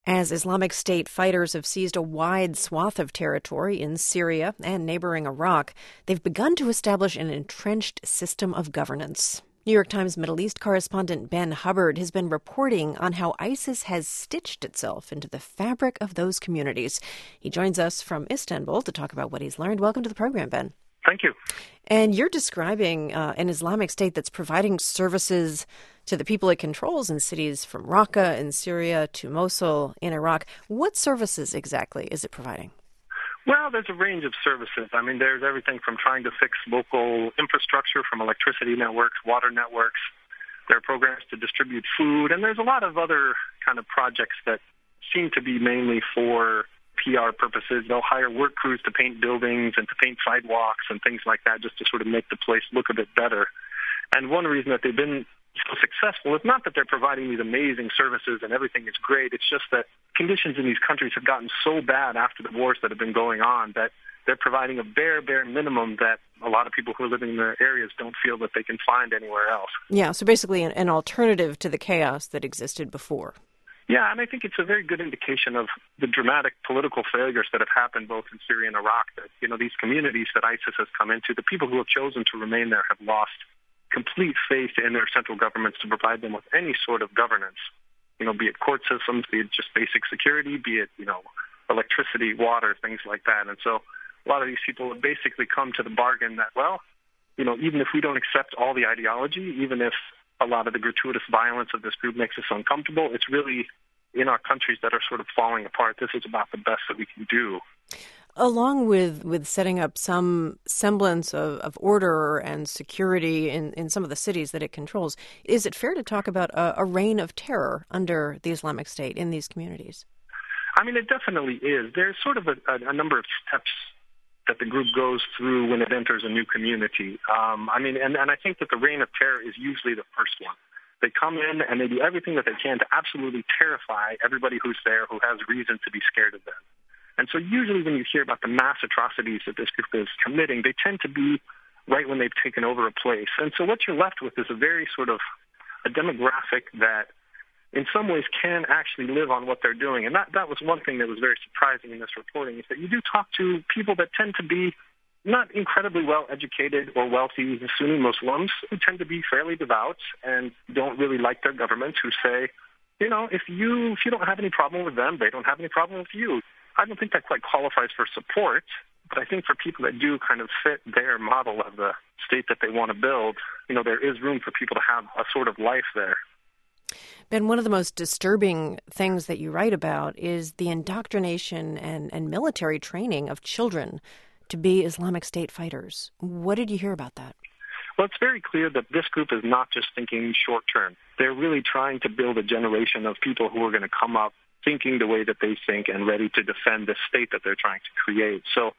As Islamic State fighters have seized a wide swath of territory in Syria and neighboring Iraq, they've begun to establish an entrenched system of governance. New York Times Middle East correspondent Ben Hubbard has been reporting on how ISIS has stitched itself into the fabric of those communities. He joins us from Istanbul to talk about what he's learned. Welcome to the program, Ben. Thank you. And you're describing an Islamic State that's providing services to the people it controls in cities from Raqqa in Syria to Mosul in Iraq. What services exactly is it providing? Well, there's a range of services. I mean, there's everything from trying to fix local infrastructure, from electricity networks, water networks. There are programs to distribute food, and there's a lot of other kind of projects that seem to be mainly for PR purposes. They'll hire work crews to paint buildings and to paint sidewalks and things like that just to sort of make the place look a bit better. And one reason that they've been so successful is not that they're providing these amazing services and everything is great. It's just that conditions in these countries have gotten so bad after the wars that have been going on that they're providing a bare minimum that a lot of people who are living in their areas don't feel that they can find anywhere else. Yeah, so basically an alternative to the chaos that existed before. Yeah, and I think it's a very good indication of the dramatic political failures that have happened both in Syria and Iraq, that, these communities that ISIS has come into, the people who have chosen to remain there have lost complete faith in their central governments to provide them with any sort of governance, be it court systems, be it just basic security, be it, electricity, water, things like that. And so a lot of these people have basically come to the bargain that, even if we don't accept all the ideology, even if a lot of the gratuitous violence of this group makes us uncomfortable, it's really in our countries that are sort of falling apart. This is about the best that we can do. Along with setting up some semblance of order and security in some of the cities that it controls, is it fair to talk about a reign of terror under the Islamic State in these communities? I mean, it definitely is. There's sort of a number of steps that the group goes through when it enters a new community. And I think that the reign of terror is usually the first one. They come in and they do everything that they can to absolutely terrify everybody who's there who has reason to be scared of them. And so usually when you hear about the mass atrocities that this group is committing, they tend to be right when they've taken over a place. And so what you're left with is a very sort of a demographic that in some ways can actually live on what they're doing. And that was one thing that was very surprising in this reporting, is that you do talk to people that tend to be not incredibly well-educated or wealthy Sunni Muslims who tend to be fairly devout and don't really like their governments, who say, if you don't have any problem with them, they don't have any problem with you. I don't think that quite qualifies for support, but I think for people that do kind of fit their model of the state that they want to build, there is room for people to have a sort of life there. Ben, one of the most disturbing things that you write about is the indoctrination and military training of children to be Islamic State fighters. What did you hear about that? Well, it's very clear that this group is not just thinking short term. They're really trying to build a generation of people who are going to come up thinking the way that they think and ready to defend the state that they're trying to create. So,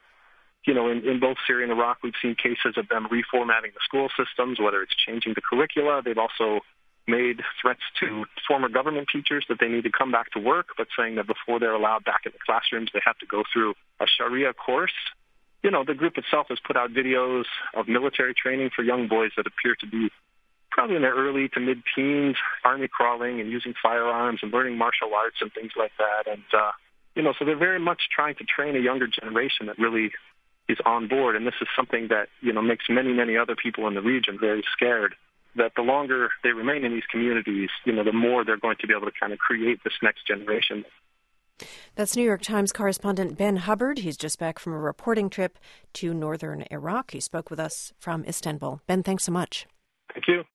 in both Syria and Iraq, we've seen cases of them reformatting the school systems, whether it's changing the curricula. They've also made threats to former government teachers that they need to come back to work, but saying that before they're allowed back in the classrooms, they have to go through a Sharia course. The group itself has put out videos of military training for young boys that appear to be probably in their early to mid-teens, army crawling and using firearms and learning martial arts and things like that. And, so they're very much trying to train a younger generation that really is on board. And this is something that, makes many other people in the region very scared, that the longer they remain in these communities, the more they're going to be able to kind of create this next generation. That's New York Times correspondent Ben Hubbard. He's just back from a reporting trip to northern Iraq. He spoke with us from Istanbul. Ben, thanks so much. Thank you.